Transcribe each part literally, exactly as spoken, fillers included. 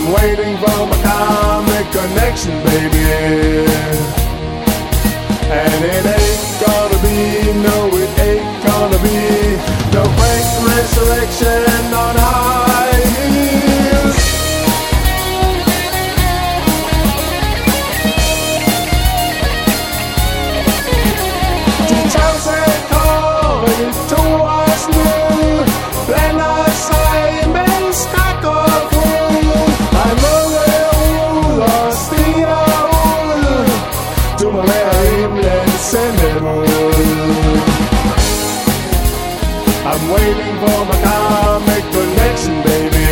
I'm waiting for my karmic connection, baby. And it ain't gonna be, no, it ain't gonna be no great resurrection on high heels. De tavshed kommer to os nu, blander sig med skræk og fryd. Han munger ud og stiger ud, du må være himlens sendemod. I'm waiting for my karmic connection, baby.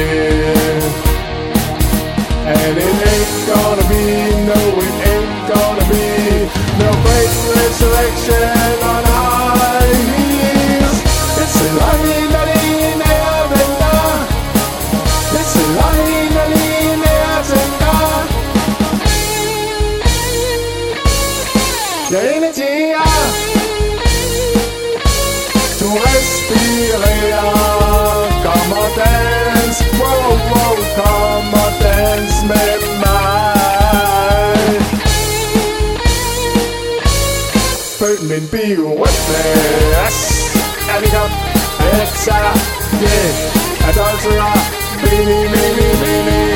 And it ain't gonna be, no, it ain't gonna be no great resurrection on high heels. It's a lonely, lonely, never venter. It's a lonely, lonely, never venter. Jeg inviterer, du respirerer. Kom og dans, wow, wow, kom og dans med mig. Følg min biorytme. Er vi kom? It's a, yeah, adulterer. Mini, mini, mini.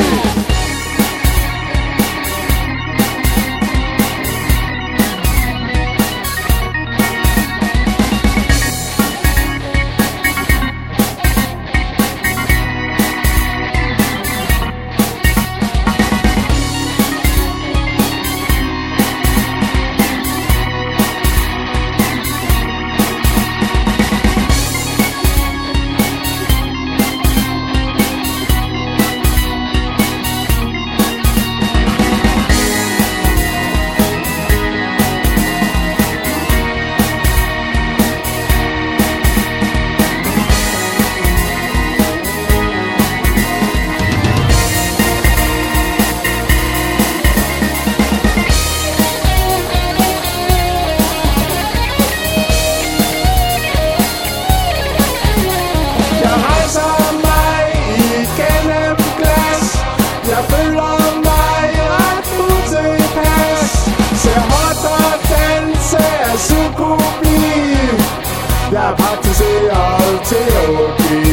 Jeg praktiserer teologi.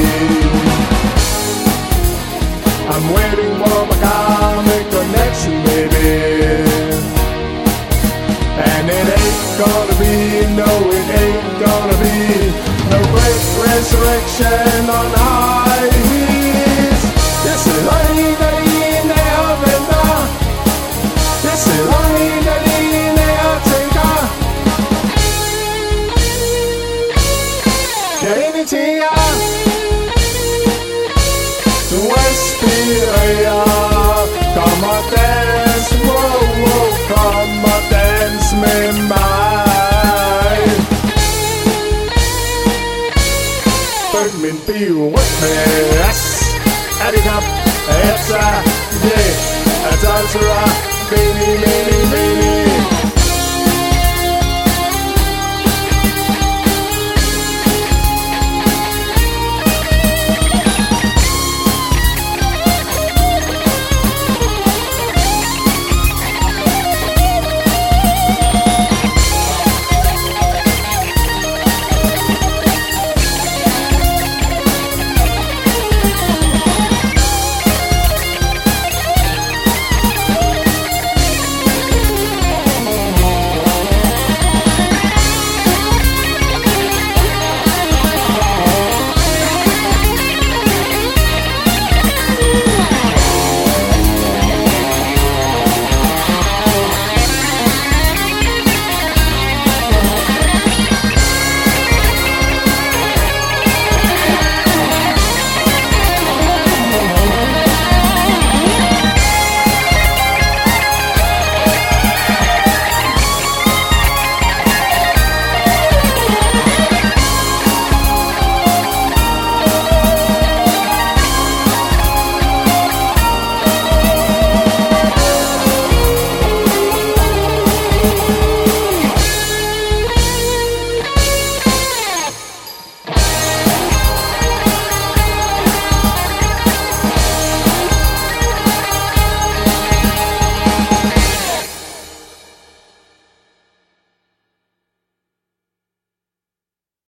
I'm waiting for my karmic connection, baby. And it ain't gonna be, no, it ain't gonna be no great resurrection on high heels. This is only the never venter. This is only the never tænker. Jeg inviterer, du respirerer. Kom og dans, wow, wow, kom og dans med mig. Følg min biorytme. Er det kamp? It's a, yeah, adulterer. Mini, mini, mini.